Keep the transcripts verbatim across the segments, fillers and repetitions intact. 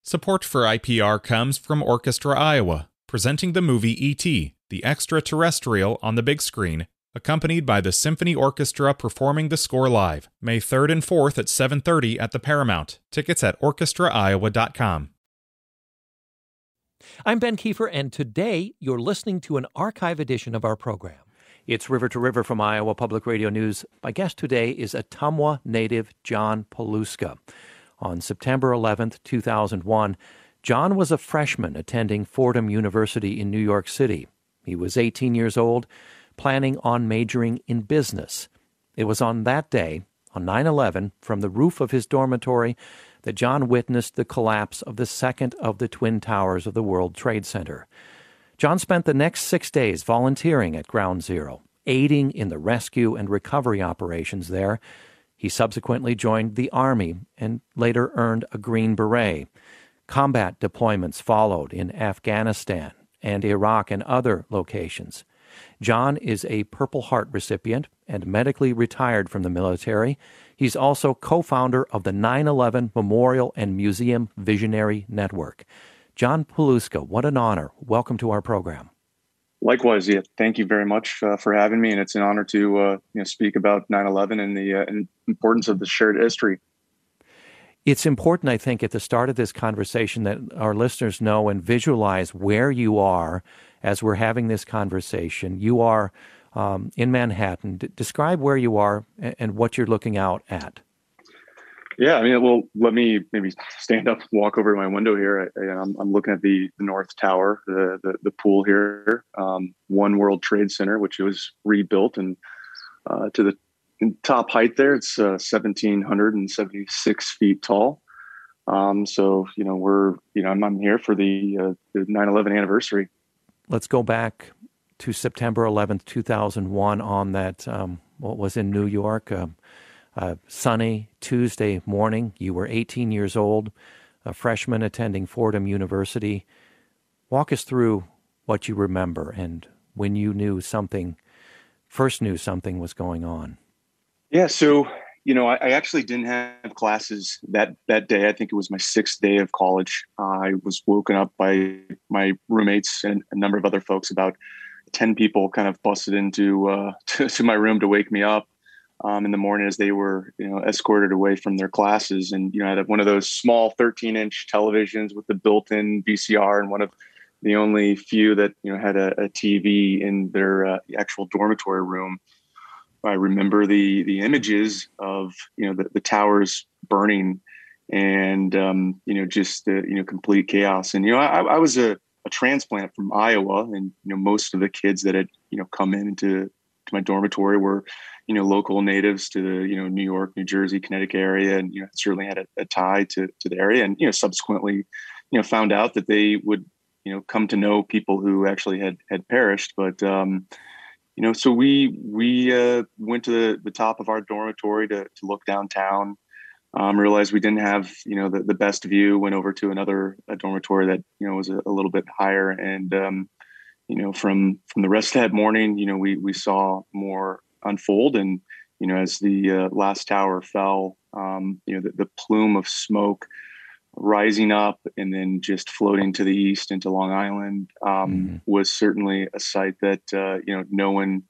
Support for I P R comes from Orchestra Iowa, presenting the movie E T, the extraterrestrial on the big screen, accompanied by the Symphony Orchestra performing the score live, May third and fourth at seven thirty at the Paramount. Tickets at orchestra iowa dot com. I'm Ben Kiefer, and today you're listening to an archive edition of our program. It's River to River from Iowa Public Radio News. My guest today is Ottumwa native John Paluska. On September eleventh, two thousand one, John was a freshman attending Fordham University in New York City. He was eighteen years old, planning on majoring in business. It was on that day, on nine eleven, from the roof of his dormitory, that John witnessed the collapse of the second of the twin towers of the World Trade Center. John spent the next six days volunteering at Ground Zero, aiding in the rescue and recovery operations there. He subsequently joined the Army and later earned a Green Beret. Combat deployments followed in Afghanistan and Iraq and other locations. John is a Purple Heart recipient and medically retired from the military. He's also co-founder of the nine eleven Memorial and Museum Visionary Network. John Paluska, what an honor. Welcome to our program. Likewise, yeah. Thank you very much uh, for having me, and it's an honor to uh, you know speak about nine eleven and the uh, importance of the shared history. It's important, I think, at the start of this conversation that our listeners know and visualize where you are as we're having this conversation. You are um, in Manhattan. D- describe where you are and, and what you're looking out at. Yeah, I mean, well, let me maybe stand up, walk over to my window here. I, I'm, I'm looking at the, the North Tower, the the, the pool here, um, One World Trade Center, which was rebuilt, and uh, to the top height there, it's uh, one thousand seven hundred seventy-six feet tall. Um, so, you know, we're, you know, I'm, I'm here for the, uh, the nine eleven anniversary. Let's go back to September eleventh, two thousand one on that, um, what was in New York, uh, Uh, sunny Tuesday morning. You were eighteen years old, a freshman attending Fordham University. Walk us through what you remember and when you knew something, first knew something was going on. Yeah, so, you know, I, I actually didn't have classes that, that day. I think it was my sixth day of college. Uh, I was woken up by my roommates and a number of other folks. About ten people kind of busted into uh, to, to my room to wake me up. Um, in the morning as they were, you know, escorted away from their classes. And, you know, I had one of those small thirteen inch televisions with the built-in V C R, and one of the only few that, you know, had a, a T V in their uh, actual dormitory room. I remember the the images of, you know, the, the towers burning and, um, you know, just, uh, you know, complete chaos. And, you know, I, I was a, a transplant from Iowa, and, you know, most of the kids that had, you know, come into to my dormitory were, you know, local natives to the, you know, New York, New Jersey, Connecticut area, and, you know, certainly had a, a tie to, to the area. And, you know, subsequently, you know, found out that they would, you know, come to know people who actually had, had perished. But, um, you know, so we, we uh, went to the, the top of our dormitory to, to look downtown, um, realized we didn't have, you know, the, the best view, went over to another a dormitory that, you know, was a, a little bit higher. And, um, you know, from, from the rest of that morning, you know, we, we saw more unfold. And, you know, as the uh, last tower fell, um, you know, the, the plume of smoke rising up and then just floating to the east into Long Island um, mm-hmm. was certainly a sight that, uh, you know, no one,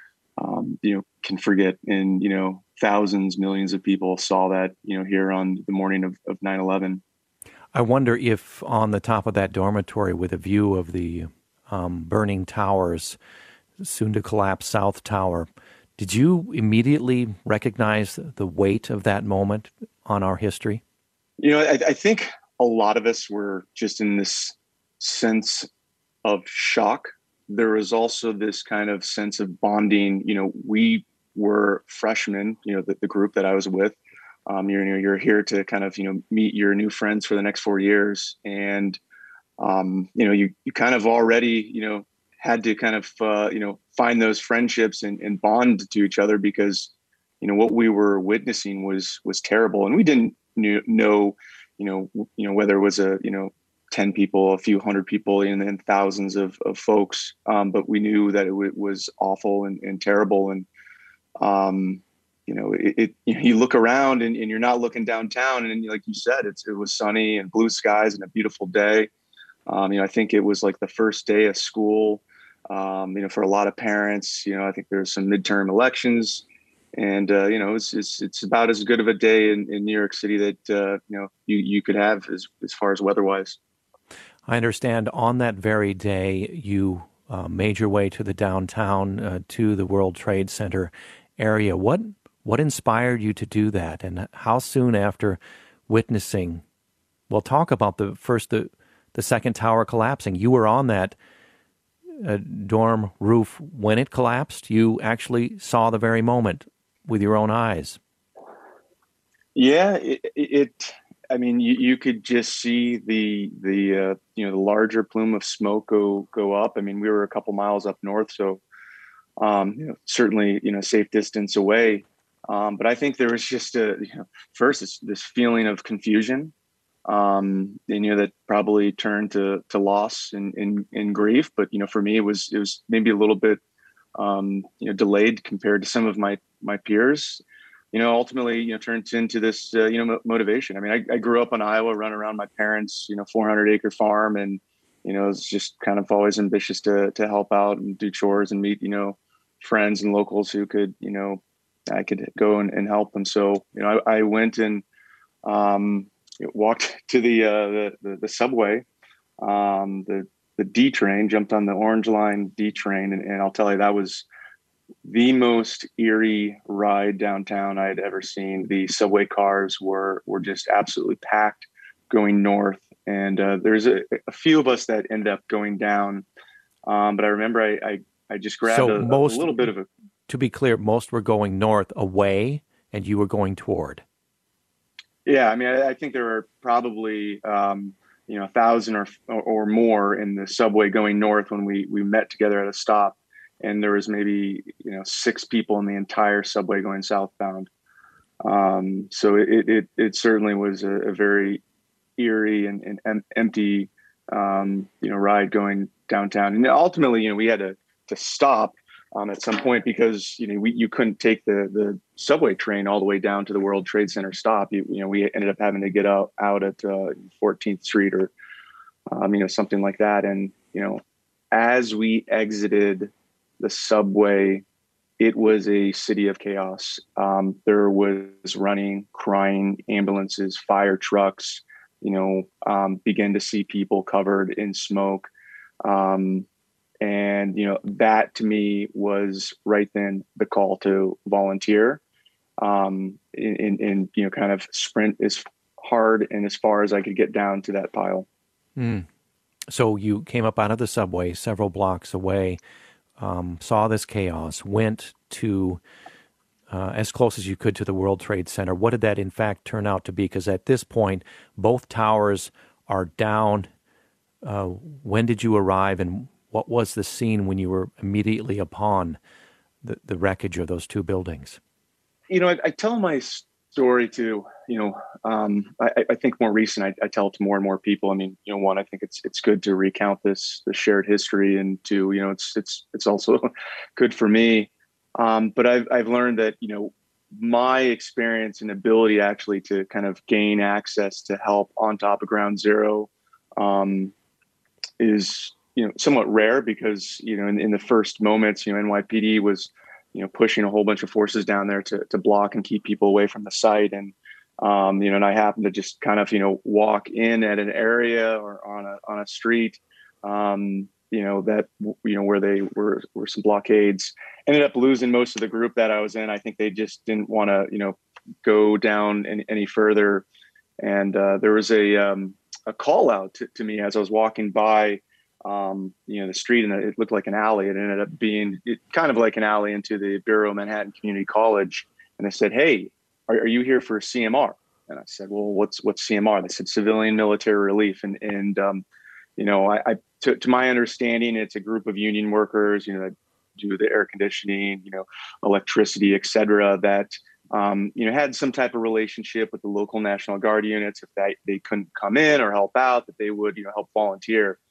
um, you know, can forget. And, you know, thousands, millions of people saw that, you know, here on the morning of, of nine eleven. I wonder if on the top of that dormitory with a view of the um, burning towers, soon to collapse South Tower, did you immediately recognize the weight of that moment on our history? You know, I, I think a lot of us were just in this sense of shock. There was also this kind of sense of bonding. You know, we were freshmen, you know, the, the group that I was with. Um, you're, you know, you're here to kind of, you know, meet your new friends for the next four years. And, um, you know, you, you kind of already, you know, had to kind of, uh, you know, find those friendships and, and bond to each other because, you know, what we were witnessing was, was terrible. And we didn't knew, know, you know, you know, whether it was a, you know, ten people, a few hundred people, and then thousands of, of folks. Um, but we knew that it w- was awful and, and terrible. And, um, you know, it, it you, know, you look around and, and you're not looking downtown. And like you said, it's, it was sunny and blue skies and a beautiful day. Um, you know, I think it was like the first day of school, um, you know, for a lot of parents. You know, I think there's some midterm elections, and, uh, you know, it's, it's, it's about as good of a day in, in New York City that, uh, you know, you, you could have as, as far as weather-wise. I understand on that very day, you uh, made your way to the downtown, uh, to the World Trade Center area. What what inspired you to do that, and how soon after witnessing? Well, talk about the first the the second tower collapsing. You were on that uh, dorm roof when it collapsed. You actually saw the very moment with your own eyes. Yeah, it. it I mean, you, you could just see the the uh, you know the larger plume of smoke go go up. I mean, we were a couple miles up north, so um, you know, certainly you know safe distance away. Um, but I think there was just a you know, first this, this feeling of confusion, um, and, you know that probably turned to to loss and, and, and grief. But you know, for me, it was it was maybe a little bit um, you know delayed compared to some of my my peers. You know, ultimately, you know, turns into this, uh, you know, motivation. I mean, I, I grew up in Iowa, running around my parents', you know, four hundred acre farm, and you know, it's just kind of always ambitious to to help out and do chores and meet, you know, friends and locals who could, you know, I could go and, and help. And so, you know, I, I went and um, walked to the, uh, the the the subway, um, the the D train, jumped on the Orange Line D train, and, and I'll tell you that was the most eerie ride downtown I had ever seen. The subway cars were were just absolutely packed going north, and uh, there's a, a few of us that end up going down. Um, but I remember I I, I just grabbed so a, most, a little bit of a. To be clear, most were going north away, and you were going toward. Yeah, I mean, I, I think there were probably um, you know a thousand or or more in the subway going north when we we met together at a stop. And there was maybe, you know, six people in the entire subway going southbound. Um, so it, it, it certainly was a, a very eerie and, and, and empty, um, you know, ride going downtown. And ultimately, you know, we had to, to stop um, at some point because, you know, we, you couldn't take the, the subway train all the way down to the World Trade Center stop. You, you know, we ended up having to get out, out at uh, fourteenth Street or, um, you know, something like that. And, you know, as we exited the subway, it was a city of chaos. Um, there was running, crying, ambulances, fire trucks, you know, um, began to see people covered in smoke. Um, and, you know, that to me was right then the call to volunteer um, in, in, in, you know, kind of sprint as hard and as far as I could get down to that pile. Mm. So you came up out of the subway several blocks away. Um, saw this chaos, went to uh, as close as you could to the World Trade Center. What did that in fact turn out to be? Because at this point, both towers are down. Uh, when did you arrive, and what was the scene when you were immediately upon the, the wreckage of those two buildings? You know, I, I tell my story to, you know, um, I, I think more recent, I, I tell it to more and more people. I mean, you know, one, I think it's it's good to recount this, the shared history, and two, you know, it's it's it's also good for me. Um, but I've I've learned that, you know, my experience and ability actually to kind of gain access to help on top of Ground Zero um, is, you know, somewhat rare because, you know, in, in the first moments, you know, N Y P D was, you know, pushing a whole bunch of forces down there to to block and keep people away from the site. And, um, you know, and I happened to just kind of, you know, walk in at an area or on a, on a street, um, you know, that, you know, where they were, were some blockades. Ended up losing most of the group that I was in. I think they just didn't want to, you know, go down any, any further. And uh, there was a, um, a call out to, to me as I was walking by, um, you know, the street, and it looked like an alley. It ended up being it, kind of like an alley into the Bureau of Manhattan Community College. And they said, "Hey, are, are you here for C M R?" And I said, "Well, what's what's C M R?" They said, "Civilian Military Relief." And and um, you know, I, I to, to my understanding, it's a group of union workers, you know, that do the air conditioning, you know, electricity, et cetera, that um, you know, had some type of relationship with the local National Guard units. If they they couldn't come in or help out, that they would, you know, help volunteer.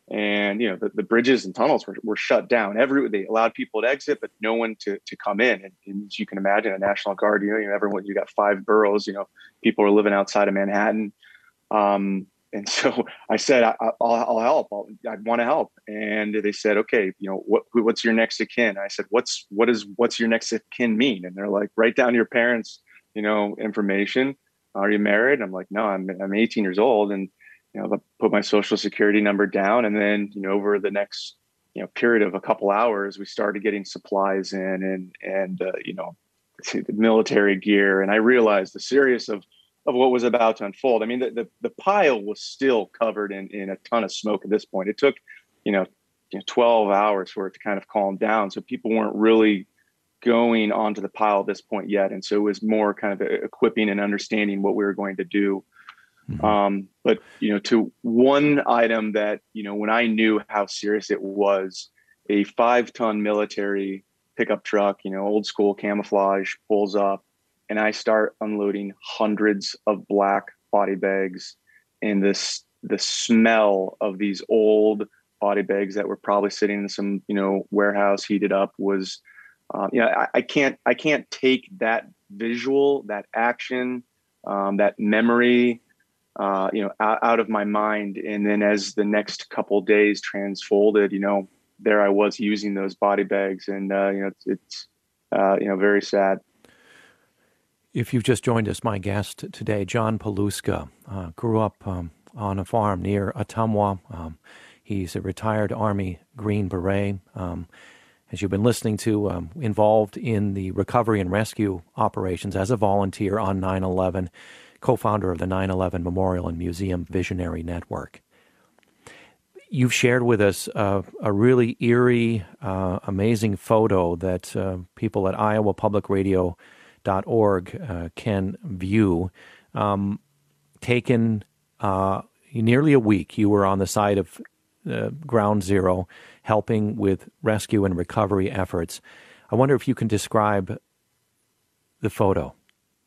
and you know the, the bridges and tunnels were, were shut down. Every they allowed people to exit, but no one to to come in. And, and as you can imagine, a National Guard, you know, you know, everyone, you got five boroughs. You know, people are living outside of Manhattan. Um, and so I said, I, I'll, I'll help. I'll, I want to help. And they said, okay, you know, what what's your next of kin? I said, what's what is what's your next of kin mean? And they're like, write down your parents, you know, information. Are you married? I'm like, no, I'm I'm eighteen years old, and you know, put my social security number down. And then, you know, over the next, you know, period of a couple hours, we started getting supplies in and, and, uh, you know, the military gear. And I realized the seriousness of, of what was about to unfold. I mean, the, the, the pile was still covered in, in a ton of smoke at this point. It took, you know, you know, twelve hours for it to kind of calm down. So people weren't really going onto the pile at this point yet. And so it was more kind of equipping and understanding what we were going to do. Mm-hmm. Um, but, you know, to one item that, you know, when I knew how serious it was, a five ton military pickup truck, you know, old school camouflage, pulls up, and I start unloading hundreds of black body bags. And this, the smell of these old body bags that were probably sitting in some, you know, warehouse heated up was, um, you know, I, I can't, I can't take that visual, that action, um, that memory, uh, you know, out, out of my mind. And then as the next couple of days transfolded, you know, there I was using those body bags, and, uh, you know, it's, it's uh, you know, very sad. If you've just joined us, my guest today, John Paluska, uh, grew up um, on a farm near Ottumwa. Um, he's a retired Army Green Beret. Um, as you've been listening to, um, involved in the recovery and rescue operations as a volunteer on nine eleven, co-founder of the nine eleven Memorial and Museum Visionary Network. You've shared with us uh, a really eerie, uh, amazing photo that uh, people at iowa public radio dot org uh, can view. Um, taken uh, nearly a week, you were on the side of uh, Ground Zero, helping with rescue and recovery efforts. I wonder if you can describe the photo.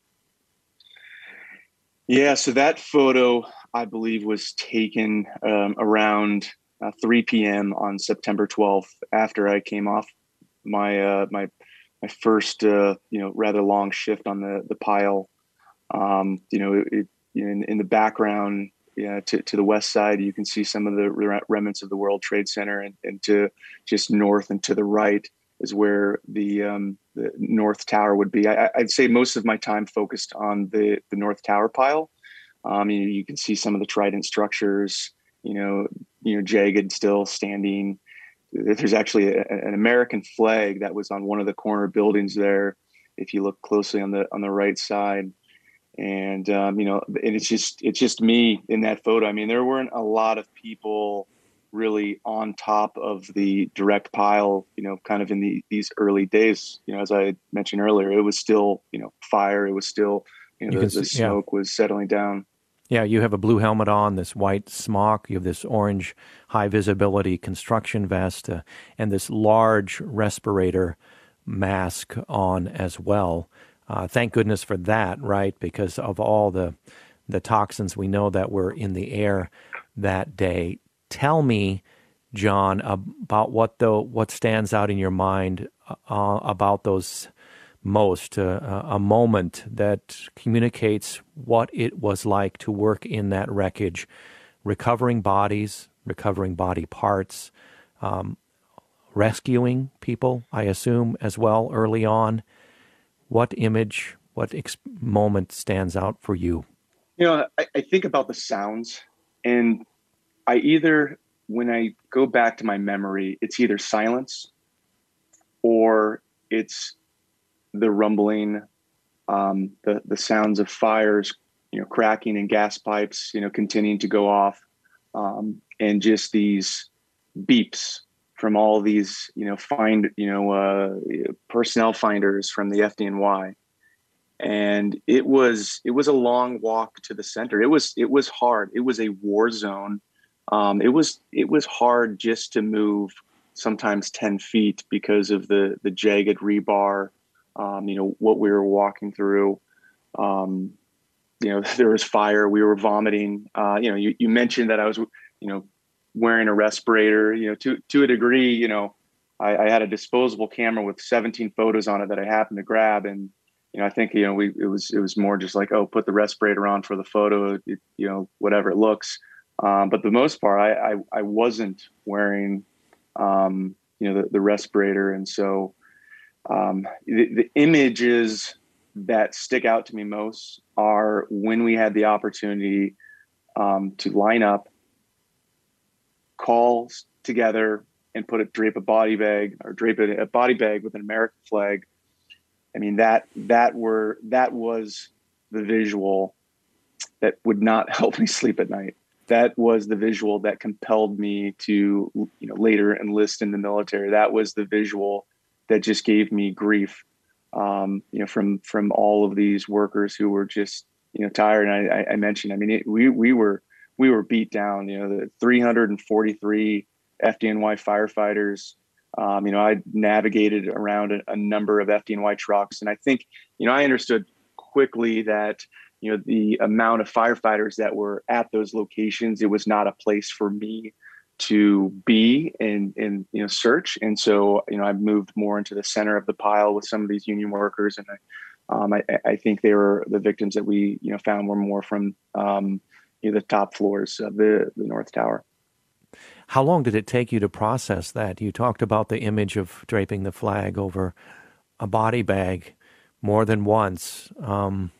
Yeah, so that photo, I believe, was taken um, around uh, three p.m. on September twelfth, after I came off my uh, my my first uh, you know rather long shift on the the pile. Um, you know, it, in in the background, yeah, to to the west side, you can see some of the remnants of the World Trade Center, and, and to just north and to the right is where the um, the North Tower would be. I, I'd say most of my time focused on the, the North Tower pile. Um, you, you can see some of the trident structures, you know, you know, jagged, still standing. There's actually a, an American flag that was on one of the corner buildings there, if you look closely on the on the right side. And um, you know, and it's just it's just me in that photo. I mean, there weren't a lot of people really on top of the direct pile, you know, kind of in the, these early days. You know, as I mentioned earlier, it was still, you know, fire. It was still, you know, you the, the see, smoke yeah. was settling down. Yeah, you have a blue helmet on, this white smock, you have this orange high visibility construction vest, uh, and this large respirator mask on as well. Uh, thank goodness for that, right? Because of all the the toxins we know that were in the air that day. Tell me, John, about what the what stands out in your mind uh, about those most, uh, a moment that communicates what it was like to work in that wreckage, recovering bodies, recovering body parts, um, rescuing people, I assume, as well early on. What image, what ex- moment stands out for you? You know, I, I think about the sounds, and I either, when I go back to my memory, it's either silence or it's the rumbling, um, the the sounds of fires, you know, cracking and gas pipes, you know, continuing to go off, um, and just these beeps from all these, you know, find, you know, uh, personnel finders from the F D N Y. And it was it was a long walk to the center. It was it was hard. It was a war zone. Um, it was it was hard just to move sometimes ten feet because of the the jagged rebar. Um, you know, what we were walking through. Um, you know, there was fire. We were vomiting. Uh, you know, you, you mentioned that I was, you know, wearing a respirator, you know, to, to a degree, you know, I, I had a disposable camera with seventeen photos on it that I happened to grab. And, you know, I think, you know, we, it was, it was more just like, oh, put the respirator on for the photo, it, you know, whatever it looks. Um, but the most part, I, I, I wasn't wearing, um, you know, the, the respirator. And so um, the, the images that stick out to me most are when we had the opportunity um, to line up, call together, and put a drape a body bag or drape a, a body bag with an American flag. I mean, that that were that was the visual that would not help me sleep at night. That was the visual that compelled me to, you know, later enlist in the military. That was the visual that just gave me grief, um, you know, from from all of these workers who were just, you know, tired. And I, I mentioned, I mean, it, we we were we were beat down. You know, the three hundred forty-three F D N Y firefighters. Um, you know, I navigated around a, a number of F D N Y trucks, and I think, you know, I understood quickly that, you know, the amount of firefighters that were at those locations, it was not a place for me to be and, and, you know, search. And so, you know, I moved more into the center of the pile with some of these union workers. And I, um, I, I think they were the victims that we, you know, found were more from, um, you know, the top floors of the, the North Tower. How long did it take you to process that? You talked about the image of draping the flag over a body bag more than once. Um,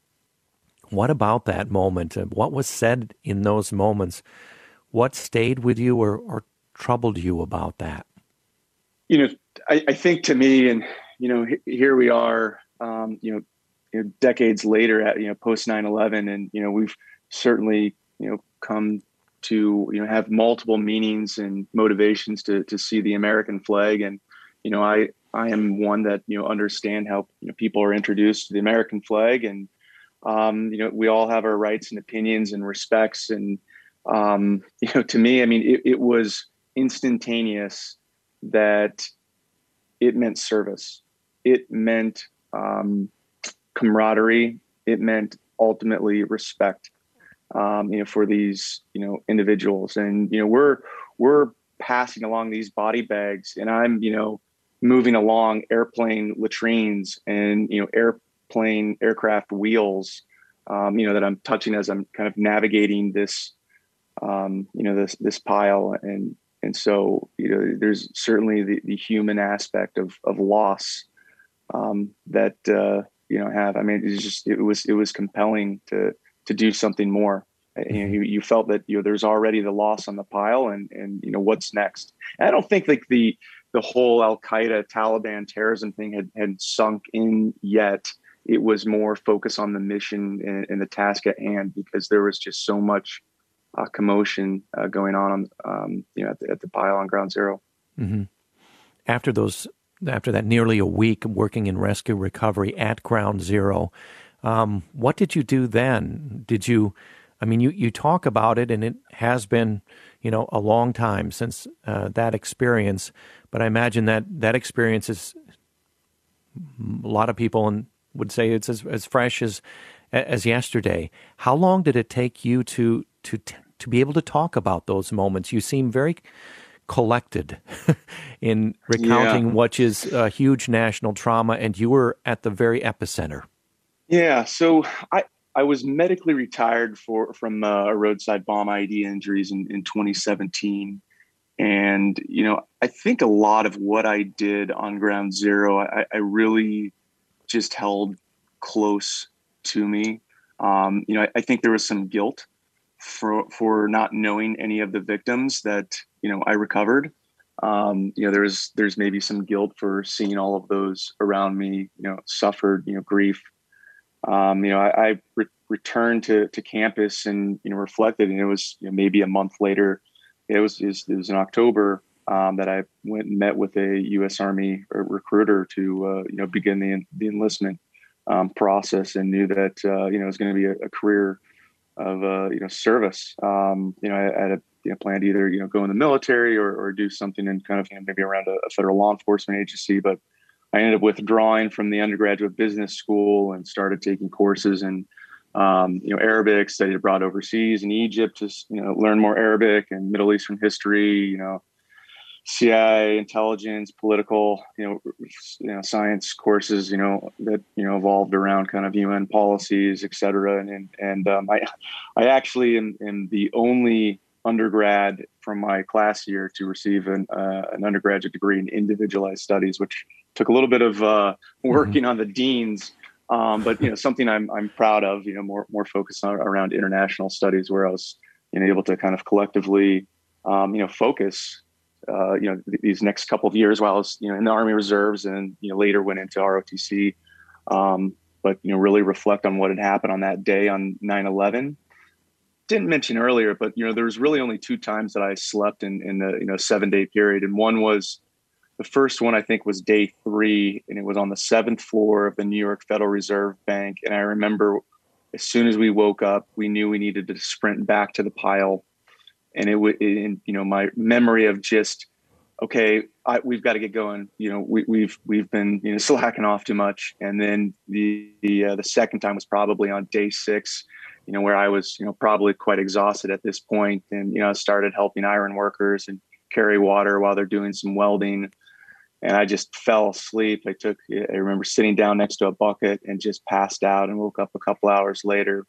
what about that moment? What was said in those moments? What stayed with you or, or troubled you about that? You know, I, I think to me, and, you know, here we are, um, you know, you know, decades later at, you know, post nine eleven. And, you know, we've certainly, you know, come to, you know, have multiple meanings and motivations to, to see the American flag. And, you know, I, I am one that, you know, understand how, you know, people are introduced to the American flag. And, um, you know, we all have our rights and opinions and respects. And, um, you know, to me, I mean, it, it was instantaneous that it meant service. It meant um, camaraderie. It meant ultimately respect. Um, you know, for these, you know, individuals. And, you know, we're, we're passing along these body bags, and I'm, you know, moving along airplane latrines and, you know, airplane aircraft wheels, um, you know, that I'm touching as I'm kind of navigating this, um, you know, this, this pile. And, and so, you know, there's certainly the, the human aspect of, of loss, um, that, uh, you know, have, I mean, it's just, it was, it was compelling to, to do something more. You know, you, you felt that, you know, there's already the loss on the pile, and, and, you know, what's next? And I don't think like the, the whole Al-Qaeda Taliban terrorism thing had, had sunk in yet. It was more focus on the mission and, and the task at hand, because there was just so much uh, commotion uh, going on, um, you know, at the, at the pile on Ground Zero. Mm-hmm. After those, after that nearly a week working in rescue recovery at Ground Zero, Um, what did you do then? Did you, I mean, you, you talk about it, and it has been, you know, a long time since uh, that experience, but I imagine that that experience is, a lot of people would say it's as, as fresh as as yesterday. How long did it take you to to to be able to talk about those moments? You seem very collected in recounting Yeah. what is a huge national trauma, and you were at the very epicenter. Yeah. So I, I was medically retired for, from uh, a roadside bomb I E D injuries in, in twenty seventeen. And, you know, I think a lot of what I did on Ground Zero, I, I really just held close to me. Um, you know, I, I think there was some guilt for, for not knowing any of the victims that, you know, I recovered. Um, you know, there's, there's maybe some guilt for seeing all of those around me, you know, suffered, you know, grief. Um, you know, I, I re- returned to, to campus and, you know, reflected, and it was, you know, maybe a month later, it was, it was, it was in October, um, that I went and met with a U S Army recruiter to, uh, you know, begin the, the enlistment, um, process, and knew that, uh, you know, it was going to be a, a career of, uh, you know, service. Um, you know, I, I had a you know, plan to either, you know, go in the military or, or do something in kind of, you know, maybe around a, a federal law enforcement agency, but I ended up withdrawing from the undergraduate business school and started taking courses in um, you know, Arabic, studied abroad overseas in Egypt to, you know, learn more Arabic and Middle Eastern history, you know, C I A, intelligence, political, you know, you know, science courses, you know, that, you know, evolved around kind of U N policies, et cetera. And, and, and um, I, I actually am, am the only undergrad from my class year to receive an, uh, an undergraduate degree in individualized studies, which took a little bit of uh, working mm-hmm. on the deans. Um, but, you know, something I'm, I'm proud of, you know, more, more focused on around international studies, where I was, you know, able to kind of collectively, um, you know, focus, uh, you know, th- these next couple of years while I was, you know, in the Army Reserves, and, you know, later went into R O T C. Um, but, you know, really reflect on what had happened on that day on nine eleven. Didn't mention earlier, but, you know, there was really only two times that I slept in, in a, you know, seven day period. And one was, the first one, I think, was day three, and it was on the seventh floor of the New York Federal Reserve Bank. And I remember as soon as we woke up, we knew we needed to sprint back to the pile. And it would, you know, my memory of just, okay, I, we've got to get going. You know, we, we've we've been, you know, slacking off too much. And then the the uh, the second time was probably on day six, you know, where I was, you know, probably quite exhausted at this point, and, you know, I started helping iron workers and carry water while they're doing some welding. And I just fell asleep. I took, I remember sitting down next to a bucket and just passed out, and woke up a couple hours later.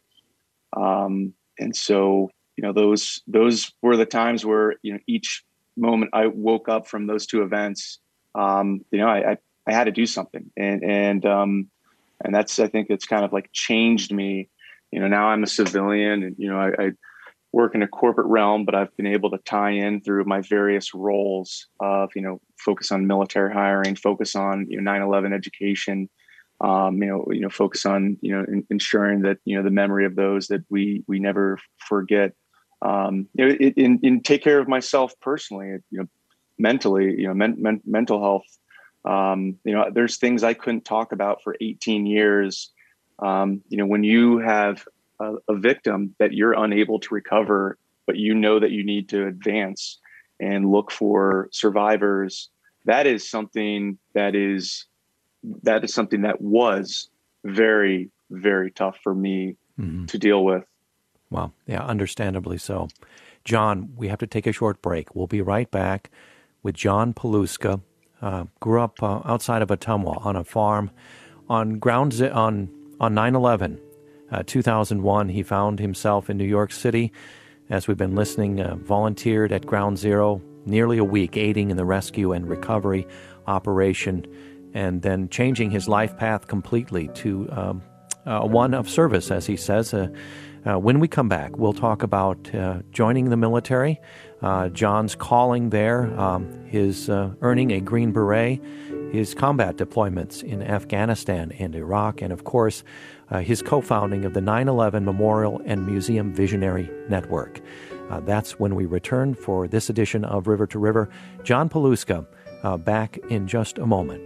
Um, and so, you know, those, those were the times where, you know, each moment I woke up from those two events, um, you know, I, I, I had to do something. And, and, um, and that's, I think it's kind of like changed me. You know, now I'm a civilian, and, you know, I, I work in a corporate realm, but I've been able to tie in through my various roles of, you know, focus on military hiring, focus on, you know, nine eleven education, um, you know, you know, focus on, you know, in, ensuring that, you know, the memory of those that we, we never forget, um, you know, it, in, in take care of myself personally, you know, mentally, you know, men, men, mental health. Um, you know, there's things I couldn't talk about for eighteen years. Um, you know, when you have a, a victim that you're unable to recover, but you know that you need to advance and look for survivors, that is something that is, that is something that was very, very tough for me mm-hmm. to deal with. Well, yeah, understandably so. John, we have to take a short break. We'll be right back with John Paluska. Uh, grew up uh, outside of Ottumwa on a farm on ground zi- on on nine eleven. Uh, two thousand one, he found himself in New York City. As we've been listening, uh, volunteered at Ground Zero nearly a week, aiding in the rescue and recovery operation, and then changing his life path completely to um, uh, one of service, as he says. Uh, uh, when we come back, we'll talk about uh, joining the military, uh, John's calling there, um, his uh, earning a Green Beret, his combat deployments in Afghanistan and Iraq, and, of course, uh, his co-founding of the nine eleven Memorial and Museum Visionary Network. Uh, that's when we return for this edition of River to River. John Paluska, uh, back in just a moment.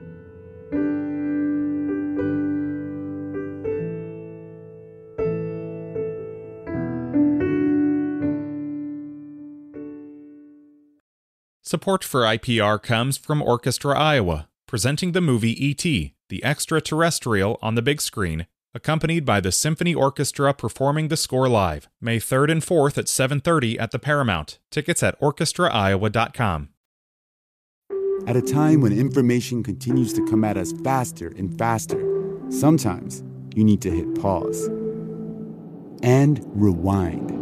Support for I P R comes from Orchestra Iowa, presenting the movie E T, the extraterrestrial on the big screen, accompanied by the Symphony Orchestra performing the score live, May third and fourth at seven thirty at the Paramount. Tickets at orchestra iowa dot com. At a time when information continues to come at us faster and faster, sometimes you need to hit pause and rewind.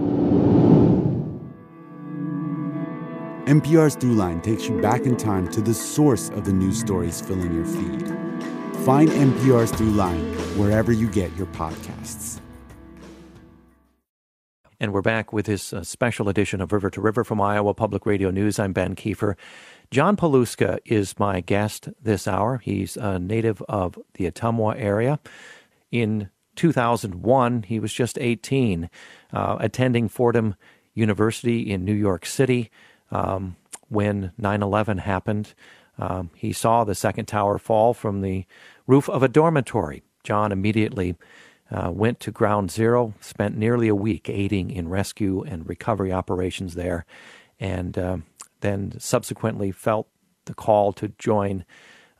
N P R's Throughline takes you back in time to the source of the news stories filling your feed. Find N P R's Throughline wherever you get your podcasts. And we're back with this uh, special edition of River to River from Iowa Public Radio News. I'm Ben Kiefer. John Paluska is my guest this hour. He's a native of the Ottumwa area. In two thousand one, he was just eighteen, uh, attending Fordham University in New York City. Um, when nine eleven happened, um, he saw the second tower fall from the roof of a dormitory. John immediately uh, went to Ground Zero, spent nearly a week aiding in rescue and recovery operations there, and uh, then subsequently felt the call to join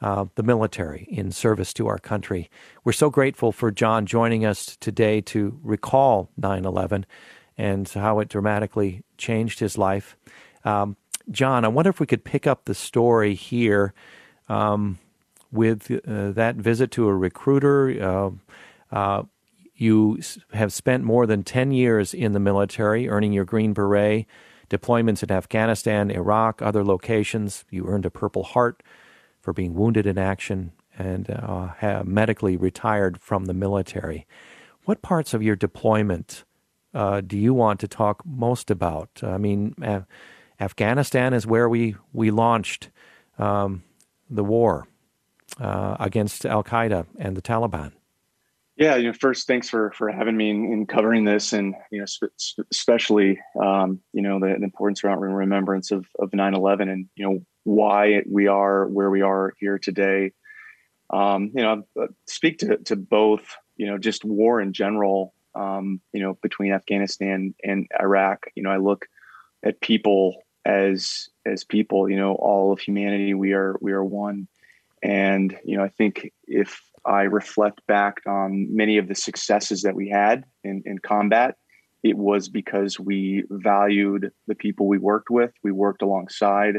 uh, the military in service to our country. We're so grateful for John joining us today to recall nine eleven and how it dramatically changed his life. Um, John, I wonder if we could pick up the story here um, with uh, that visit to a recruiter. Uh, uh, you have spent more than ten years in the military, earning your Green Beret, deployments in Afghanistan, Iraq, other locations. You earned a Purple Heart for being wounded in action and uh, have medically retired from the military. What parts of your deployment uh, do you want to talk most about? I mean, uh, Afghanistan is where we, we launched um, the war uh, against Al-Qaeda and the Taliban. Yeah, you know, first, thanks for for having me in, in covering this, and you know, sp- especially um, you know the, the importance around remembrance of of nine eleven, and you know why we are where we are here today. Um, you know, I speak to to both. You know, just war in general. Um, you know, between Afghanistan and Iraq. You know, I look at people as as people. You know, all of humanity. We are we are one, and you know, I think if I reflect back on many of the successes that we had in, in combat, it was because we valued the people we worked with, we worked alongside,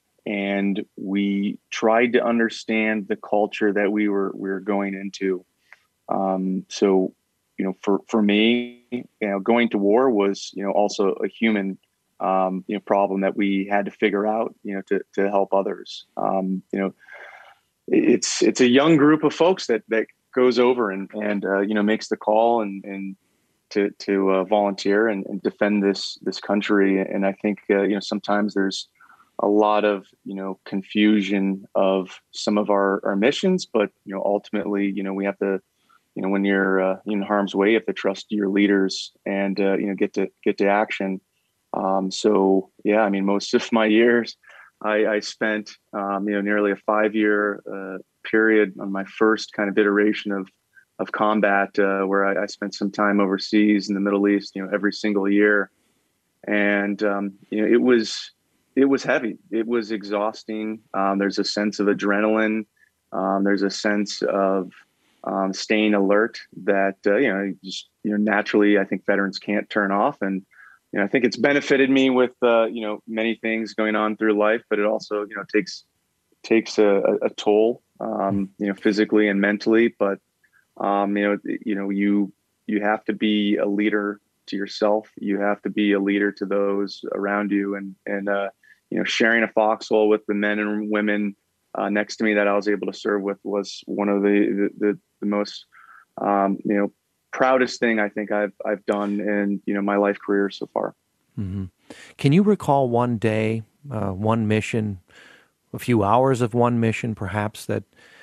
and we tried to understand the culture that we were we were going into. Um, so, you know, for for me, you know, going to war was, you know, also a human, um, you know, problem that we had to figure out, you know, to to help others. Um, you know. It's it's a young group of folks that, that goes over and and uh, you know makes the call and and to to uh, volunteer and, and defend this this country. And I think uh, you know sometimes there's a lot of you know confusion of some of our, our missions, but you know ultimately you know we have to you know when you're uh, in harm's way, you have to trust your leaders and uh, you know get to get to action. Um, so yeah, I mean most of my years. I, I spent, um, you know, nearly a five-year uh, period on my first kind of iteration of of combat, uh, where I, I spent some time overseas in the Middle East, you know, every single year, and um, you know, it was it was heavy. It was exhausting. Um, there's a sense of adrenaline. Um, there's a sense of um, staying alert that uh, you know, just you know, naturally, I think veterans can't turn off. And You know, I think it's benefited me with, uh, you know, many things going on through life, but it also, you know, takes takes a, a toll, um, you know, physically and mentally. But, um, you know, you know, you you have to be a leader to yourself. You have to be a leader to those around you. And, and uh, you know, sharing a foxhole with the men and women uh, next to me that I was able to serve with was one of the, the, the, the most, um, you know, proudest thing I think I've I've done in you know my life career so far. Mm-hmm. Can you recall one day, uh, one mission, a few hours of one mission, perhaps that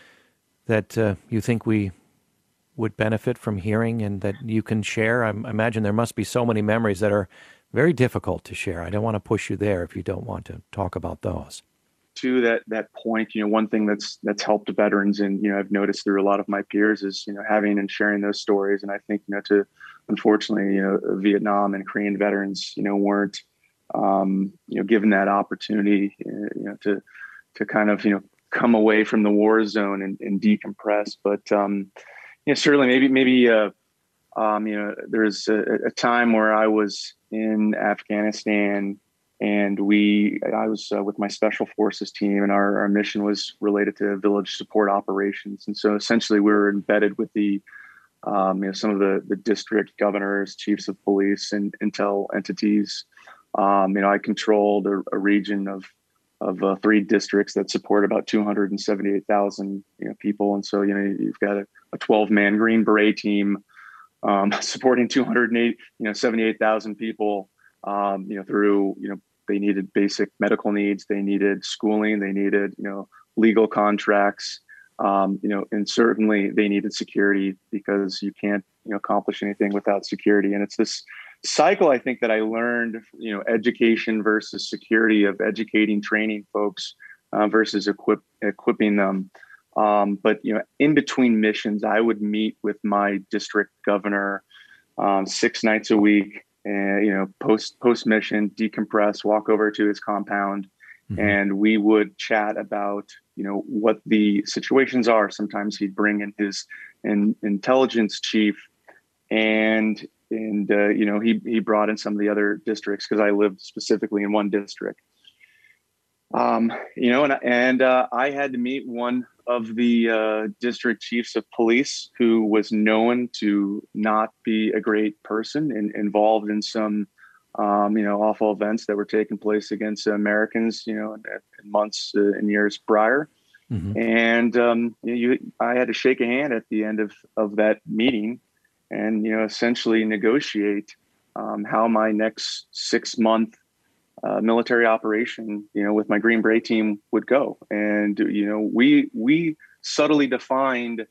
that uh, you think we would benefit from hearing and that you can share? I, I imagine there must be so many memories that are very difficult to share. I don't want to push you there if you don't want to talk about those. To that that point, you know, one thing that's that's helped veterans, and you know, I've noticed through a lot of my peers is you know having and sharing those stories. And I think you know, to unfortunately, you know, Vietnam and Korean veterans, you know, weren't um, you know given that opportunity, you know, to to kind of you know come away from the war zone and, and decompress. But um, you know, certainly, maybe maybe uh, um, you know, there's a, a time where I was in Afghanistan. And we, I was uh, with my special forces team, and our, our mission was related to village support operations. And so essentially we were embedded with the, um, you know, some of the, the district governors, chiefs of police and intel entities. Um, you know, I controlled a, a region of, of uh, three districts that support about two hundred seventy-eight thousand you know, people. And so, you know, you've got a, a twelve man Green Beret team um, supporting two hundred eight, you know, seventy-eight thousand people. Um, you know, through, you know, they needed basic medical needs, they needed schooling, they needed, you know, legal contracts, um, you know, and certainly they needed security because you can't, you know, accomplish anything without security. And it's this cycle, I think, that I learned, you know, education versus security, of educating, training folks uh, versus equip, equipping them. Um, but, you know, in between missions, I would meet with my district governor um, six nights a week. And, you know, post post mission, decompress, walk over to his compound Mm-hmm. And we would chat about, you know, what the situations are. Sometimes he'd bring in his in, intelligence chief, and and uh, you know, he he brought in some of the other districts because I lived specifically in one district. Um, you know, and and uh, I had to meet one of the uh, district chiefs of police who was known to not be a great person and involved in some, um, you know, awful events that were taking place against Americans, you know, in, in months uh, and years prior. Mm-hmm. And um, you, I had to shake a hand at the end of, of that meeting and, you know, essentially negotiate um, how my next six month Uh, military operation, you know, with my Green Beret team would go. And, you know, we, we subtly defined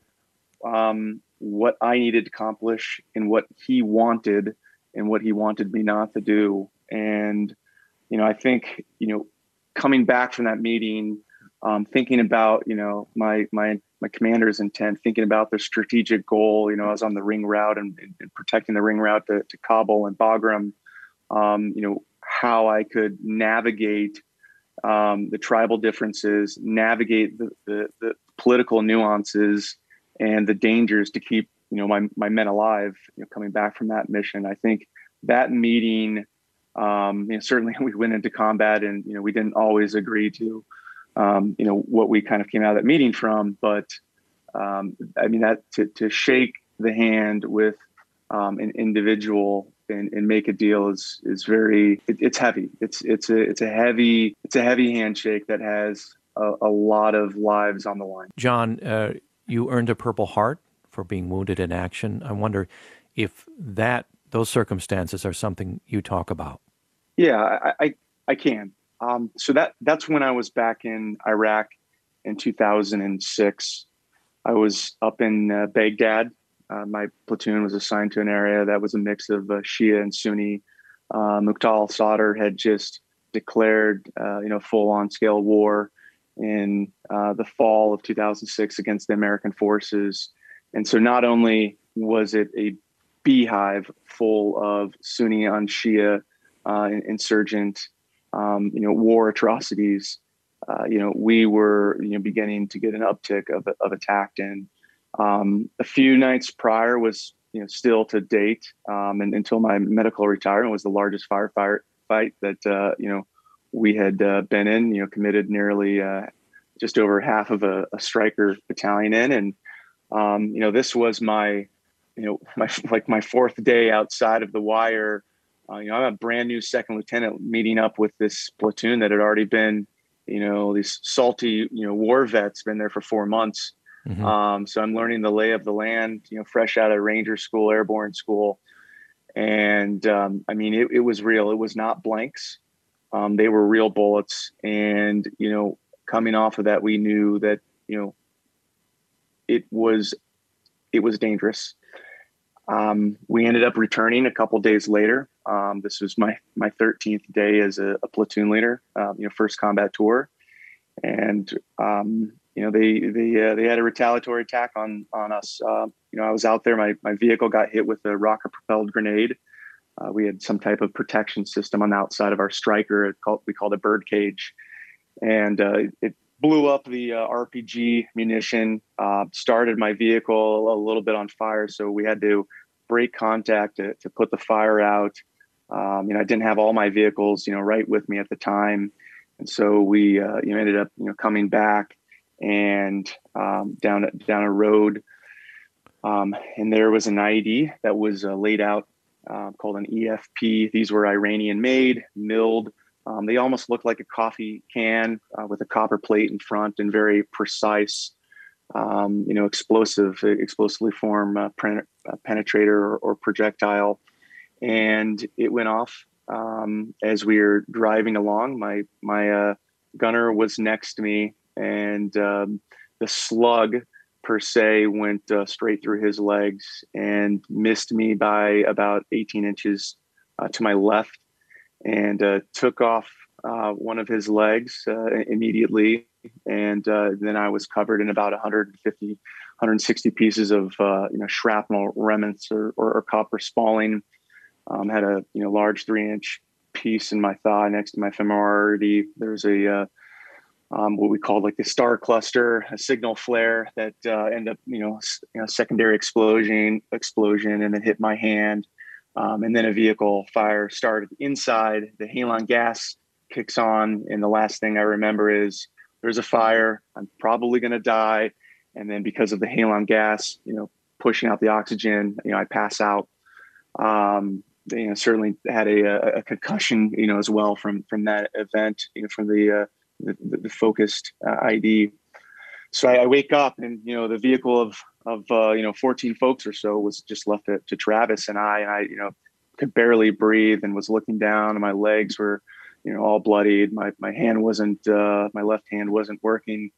um, what I needed to accomplish and what he wanted and what he wanted me not to do. And, you know, I think, you know, coming back from that meeting, um, thinking about, you know, my, my, my commander's intent, thinking about the strategic goal, you know, I was on the ring route and, and protecting the ring route to, to Kabul and Bagram, um, you know, how I could navigate um, the tribal differences, navigate the, the, the political nuances and the dangers to keep, you know, my, my men alive, you know, coming back from that mission. I think that meeting, um, you know, certainly we went into combat and, you know, we didn't always agree to, um, you know, what we kind of came out of that meeting from, but um, I mean, that to, to shake the hand with um, an individual And, and make a deal is is very it, it's heavy. It's it's a it's a heavy it's a heavy handshake that has a, a lot of lives on the line. John, uh, you earned a Purple Heart for being wounded in action. I wonder if that those circumstances are something you talk about. Yeah, I I, I can. Um, so that that's when I was back in Iraq in two thousand six. I was up in uh, Baghdad. Uh, my platoon was assigned to an area that was a mix of uh, Shia and Sunni. Uh, Muqtada al-Sadr had just declared, uh, you know, full-on scale war in uh, the fall of two thousand six against the American forces. And so not only was it a beehive full of Sunni on Shia uh, insurgent, um, you know, war atrocities, uh, you know, we were, you know, beginning to get an uptick of, of attack. And Um, a few nights prior was, you know, still to date, um, and until my medical retirement was the largest firefight fight that, uh, you know, we had uh, been in, you know, committed nearly uh, just over half of a, a Stryker battalion in. And, um, you know, this was my, you know, my, like my fourth day outside of the wire. Uh, you know, I'm a brand new second lieutenant meeting up with this platoon that had already been, you know, these salty, you know, war vets, been there for four months. Mm-hmm. Um, so I'm learning the lay of the land, you know, fresh out of Ranger school, airborne school. And, um, I mean, it, it was real. It was not blanks. Um, they were real bullets. And, you know, coming off of that, we knew that, you know, it was, it was dangerous. Um, we ended up returning a couple days later. Um, this was my, my thirteenth day as a, a platoon leader, um, you know, first combat tour. And, um, you know, they they uh, they had a retaliatory attack on on us. Uh, you know, I was out there. My my vehicle got hit with a rocket propelled grenade. Uh, we had some type of protection system on the outside of our Stryker. It called, we called it bird cage, and uh, it blew up the uh, R P G munition. Uh, started my vehicle a little bit on fire, so we had to break contact to, to put the fire out. Um, you know, I didn't have all my vehicles, you know, right with me at the time, and so we uh, you know ended up you know coming back. And um, down down a road, um, and there was an I E D that was uh, laid out uh, called an E F P. These were Iranian made, milled. Um, they almost looked like a coffee can uh, with a copper plate in front and very precise, um, you know, explosive, explosively formed uh, pen- uh, penetrator or, or projectile. And it went off um, as we were driving along. My my uh, gunner was next to me. And um, the slug, per se, went uh, straight through his legs and missed me by about eighteen inches uh, to my left, and uh, took off uh, one of his legs uh, immediately. And uh, then I was covered in about one hundred fifty, one hundred sixty pieces of uh, you know shrapnel remnants or, or, or copper spalling. Um, had a you know large three-inch piece in my thigh next to my femoral artery. There's a uh, um, what we call like the star cluster, a signal flare that uh, ended up, you know, s- you know, secondary explosion, explosion, and then hit my hand. Um, and then a vehicle fire started inside. The halon gas kicks on, and the last thing I remember is there's a fire. I'm probably going to die. And then because of the halon gas, you know, pushing out the oxygen, you know, I pass out. Um, you know, certainly had a, a concussion, you know, as well from from that event, you know, from the uh, the, the focused uh, I D. So I, I wake up, and you know, the vehicle of of uh, you know fourteen folks or so was just left to, to Travis and I, and I you know could barely breathe and was looking down, and my legs were you know all bloodied. My my hand wasn't uh, my left hand wasn't working.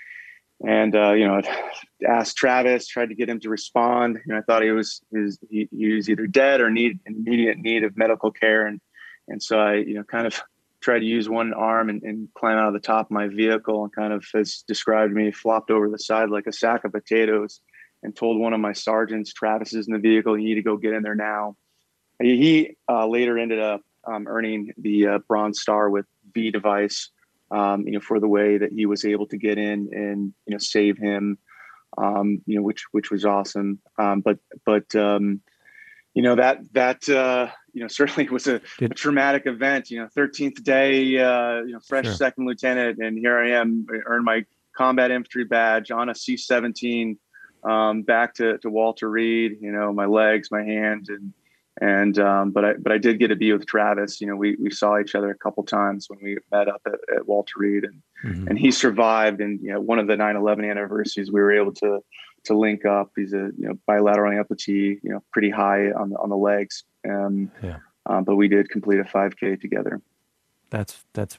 And, uh, you know, asked Travis, tried to get him to respond. You know, I thought he was, his, he, he was either dead or need in immediate need of medical care. And, and so I, you know, kind of tried to use one arm and, and climb out of the top of my vehicle, and kind of, as described to me, flopped over the side like a sack of potatoes, and told one of my sergeants, Travis is in the vehicle, you need to go get in there now. He, he uh, later ended up um, earning the uh, Bronze Star with V device. Um, you know, for the way that he was able to get in and, you know, save him, um, you know, which, which was awesome. Um, but, but, um, you know, that, that, uh, you know, certainly was a, Did, a traumatic event, you know, thirteenth day, uh, you know, fresh sure. second lieutenant. And here I am, I earned my combat infantry badge on a C seventeen, um, back to, to Walter Reed, you know, my legs, my hands, and, And, um, but I, but I did get to be with Travis. You know, we, we saw each other a couple times when we met up at, at Walter Reed, and, mm-hmm. and he survived. And, you know, one of the nine eleven anniversaries, we were able to, to link up. He's a, you know, bilateral amputee, you know, pretty high on the, on the legs. Um, yeah. Um, but we did complete a five K together. That's, that's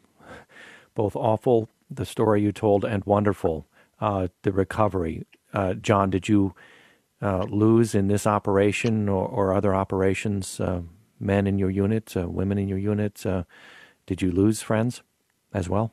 both awful, the story you told, and wonderful, uh, the recovery. Uh, John, did you, Uh, lose in this operation or, or other operations, uh, men in your unit, uh, women in your unit? Uh, did you lose friends as well?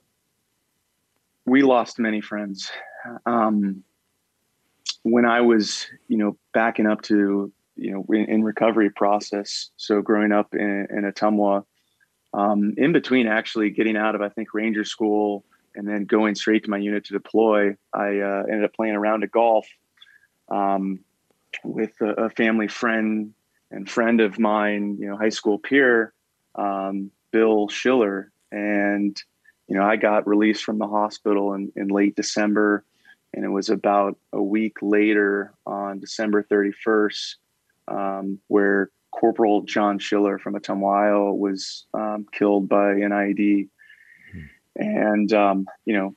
We lost many friends. Um, when I was, you know, backing up to, you know, in, in recovery process, so growing up in, in Ottumwa, um, in between actually getting out of, I think, Ranger School and then going straight to my unit to deploy, I uh, ended up playing a round of golf. Um, with a, a family friend and friend of mine, you know, high school peer, um, Bill Schiller. And, you know, I got released from the hospital in, in late December, and it was about a week later on December thirty-first, um, where Corporal John Schiller from Ottumwa, Iowa was um, killed by an I E D. Mm-hmm. And, um, you know,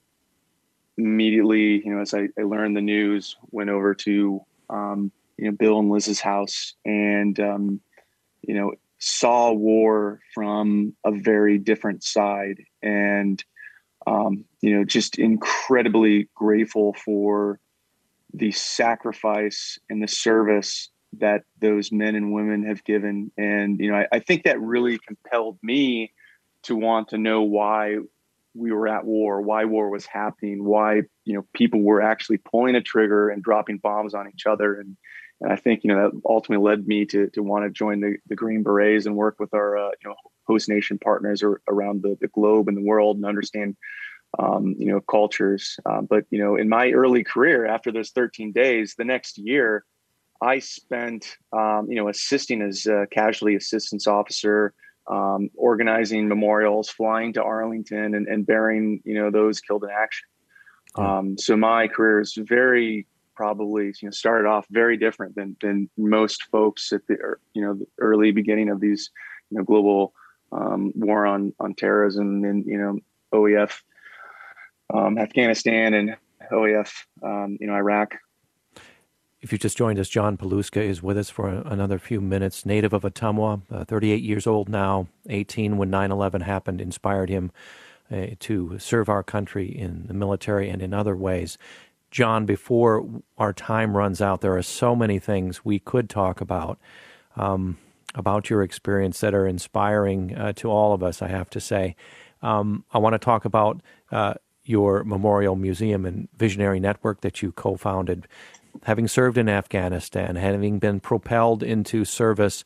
immediately, you know, as I, I learned the news, went over to, Um, you know, Bill and Liz's house, and, um, you know, saw war from a very different side, and, um, you know, just incredibly grateful for the sacrifice and the service that those men and women have given. And, you know, I, I think that really compelled me to want to know why we were at war, why war was happening, why, you know, people were actually pulling a trigger and dropping bombs on each other. And, and I think, you know, that ultimately led me to, to want to join the, the Green Berets and work with our, uh, you know, host nation partners or, around the, the globe and the world, and understand, um, you know, cultures. Um, but, you know, in my early career, after those thirteen days, the next year, I spent, um, you know, assisting as a casualty assistance officer, Um, organizing memorials, flying to Arlington, and, and burying, you know, those killed in action. Yeah. Um, so my career is very probably, you know, started off very different than than most folks at the, you know, the early beginning of these, you know, global um, war on on terrorism, and, you know, O E F, um, Afghanistan, and O E F, um, you know, Iraq. If you just joined us, John Paluska is with us for another few minutes. Native of Ottumwa, uh, thirty-eight years old now, eighteen when nine eleven happened, inspired him uh, to serve our country in the military and in other ways. John, before our time runs out, there are so many things we could talk about, um, about your experience that are inspiring uh, to all of us, I have to say. Um, I want to talk about uh, your Memorial Museum and Visionary Network that you co-founded. Having served in Afghanistan, having been propelled into service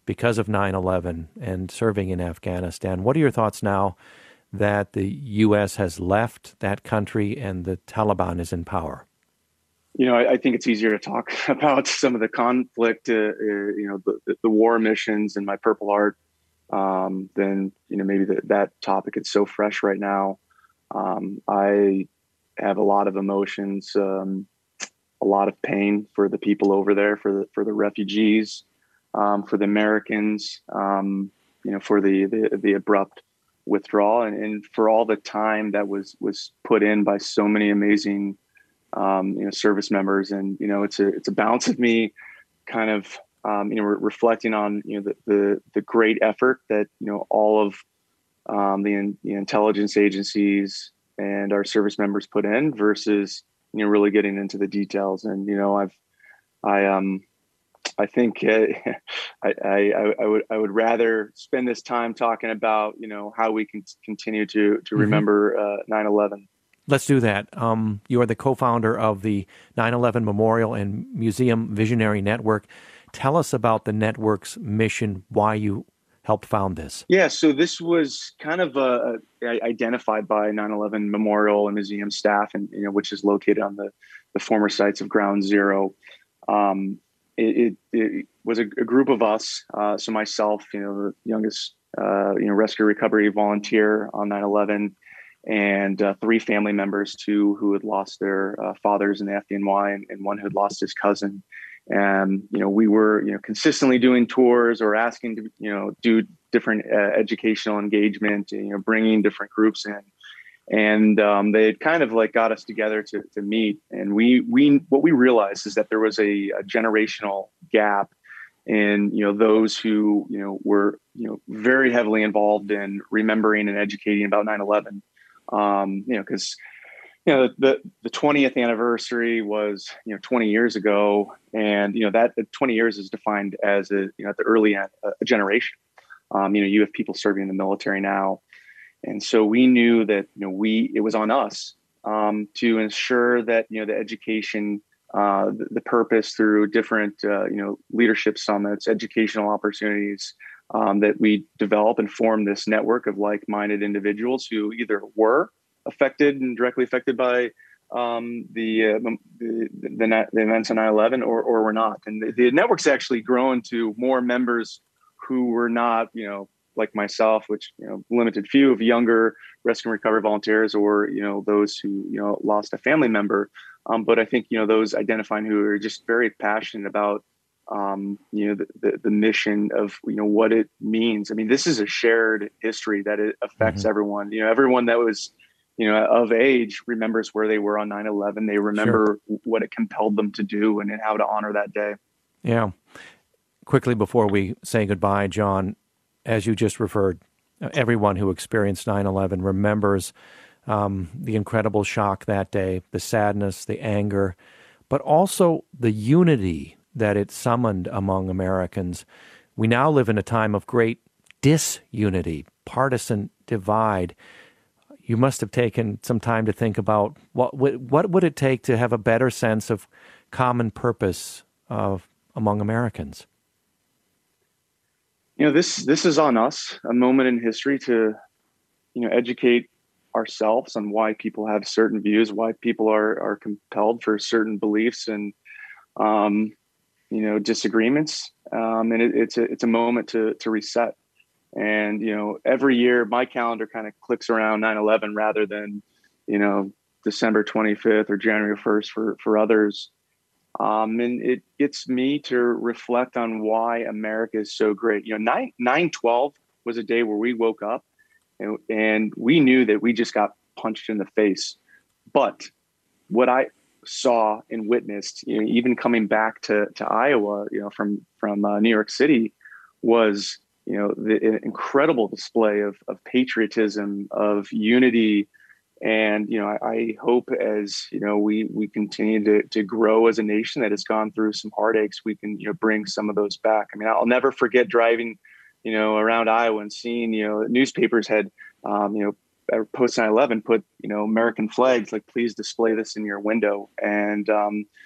because of nine eleven and serving in Afghanistan. What are your thoughts now that the U S has left that country and the Taliban is in power? You know, I, I think it's easier to talk about some of the conflict, uh, uh, you know, the, the war missions and my Purple Heart um, than, you know, maybe the, that topic. It's so fresh right now. Um, I have a lot of emotions, um, a lot of pain for the people over there, for the for the refugees, um, for the Americans, um, you know, for the, the the abrupt withdrawal, and, and for all the time that was was put in by so many amazing, um, you know, service members. And you know, it's a it's a balance of me, kind of, um, you know, re- reflecting on you know the, the the great effort that you know all of um, the, the intelligence agencies and our service members put in, versus you know really getting into the details. And you know, I've I um I think uh, I, I I would I would rather spend this time talking about you know how we can continue to to remember uh, nine eleven. Let's do that. Um, you are the co-founder of the nine eleven Memorial and Museum Visionary Network. Tell us about the network's mission, why you helped found this. Yeah, so this was kind of uh, identified by nine eleven Memorial and Museum staff, and you know, which is located on the, the former sites of Ground Zero. Um, it, it, it was a, a group of us. Uh, so myself, you know, the youngest, uh, you know, rescue recovery volunteer on nine eleven, and uh, three family members, two who had lost their uh, fathers in the F D N Y, and, and one who had lost his cousin. And, you know, we were, you know, consistently doing tours or asking to, you know, do different uh, educational engagement, you know, bringing different groups in. And um, they had kind of like got us together to, to meet. And we, we, what we realized is that there was a, a generational gap in, you know, those who, you know, were, you know, very heavily involved in remembering and educating about nine eleven. Um, you know, because, you know, the, the twentieth anniversary was, you know, twenty years ago. And, you know, that twenty years is defined as a, you know, at the early end, a generation. Um, you know, you have people serving in the military now. And so we knew that, you know, we, it was on us um, to ensure that, you know, the education, uh, the, the purpose through different, uh, you know, leadership summits, educational opportunities, um, that we develop and form this network of like-minded individuals who either were affected and directly affected by um, the, uh, the, the the events of nine eleven, or or were not. And the, the network's actually grown to more members who were not, you know, like myself, which, you know, limited few of younger rescue and recovery volunteers, or, you know, those who, you know, lost a family member. Um, but I think, you know, those identifying who are just very passionate about, um, you know, the, the, the mission of, you know, what it means. I mean, this is a shared history that it affects mm-hmm. everyone. You know, everyone that was, you know, of age remembers where they were on nine eleven. They remember sure. what it compelled them to do and, and how to honor that day. Yeah. Quickly before we say goodbye, John, as you just referred, everyone who experienced nine eleven remembers um, the incredible shock that day, the sadness, the anger, but also the unity that it summoned among Americans. We now live in a time of great disunity, partisan divide. You must have taken some time to think about what what would it take to have a better sense of common purpose of among Americans. You know, this this is on us, a moment in history to, you know, educate ourselves on why people have certain views, why people are are compelled for certain beliefs and, um, you know, disagreements. Um, and it, it's a it's a moment to to reset. And, you know, every year my calendar kind of clicks around nine eleven rather than, you know, December twenty-fifth or January first for for others. Um, and it gets me to reflect on why America is so great. You know, nine twelve was a day where we woke up and, and we knew that we just got punched in the face. But what I saw and witnessed, you know, even coming back to, to Iowa, you know, from, from uh, New York City, was, you know, the incredible display of, of patriotism, of unity. And, you know, I, I hope as, you know, we, we continue to, to grow as a nation that has gone through some heartaches, we can, you know, bring some of those back. I mean, I'll never forget driving, you know, around Iowa and seeing, you know, newspapers had, um, you know, post nine eleven put, you know, American flags, like, please display this in your window. And, um,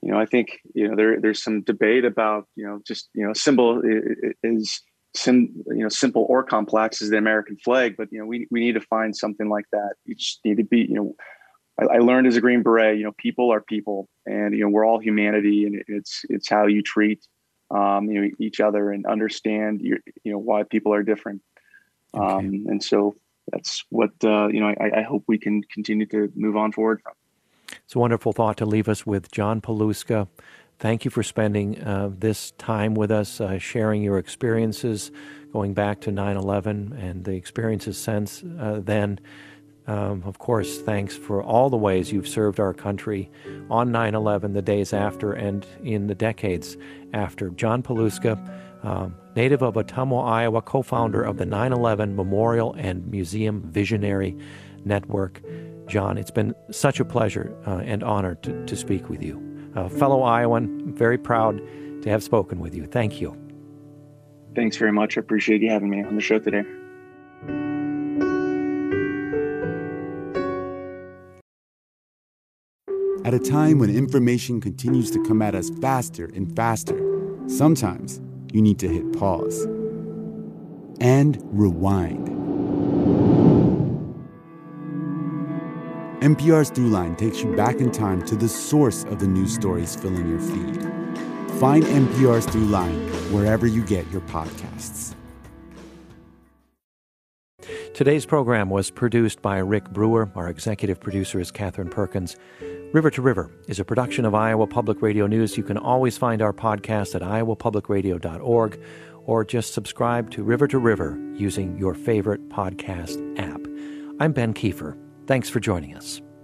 you know, I think, you know, there there's some debate about, you know, just, you know, symbol is sim, you know, simple or complex is the American flag, but, you know, we, we need to find something like that. You just need to be, you know, I, I learned as a Green Beret, you know, people are people, and, you know, we're all humanity, and it's, it's how you treat, um, you know, each other and understand your, you know, why people are different. Okay. Um, and so that's what, uh, you know, I, I hope we can continue to move on forward from. It's a wonderful thought to leave us with. John Paluska, thank you for spending uh, this time with us, uh, sharing your experiences going back to nine eleven and the experiences since uh, then. Um, of course, thanks for all the ways you've served our country on nine eleven, the days after, and in the decades after. John Paluska, um, native of Ottumwa, Iowa, co-founder of the nine eleven Memorial and Museum Visionary Network. John, it's been such a pleasure uh, and honor to, to speak with you. Uh, fellow Iowan, very proud to have spoken with you. Thank you. Thanks very much. I appreciate you having me on the show today. At a time when information continues to come at us faster and faster, sometimes you need to hit pause and rewind. N P R's Throughline takes you back in time to the source of the news stories filling your feed. Find N P R's Throughline wherever you get your podcasts. Today's program was produced by Rick Brewer. Our executive producer is Catherine Perkins. River to River is a production of Iowa Public Radio News. You can always find our podcast at iowa public radio dot org or just subscribe to River to River using your favorite podcast app. I'm Ben Kiefer. Thanks for joining us.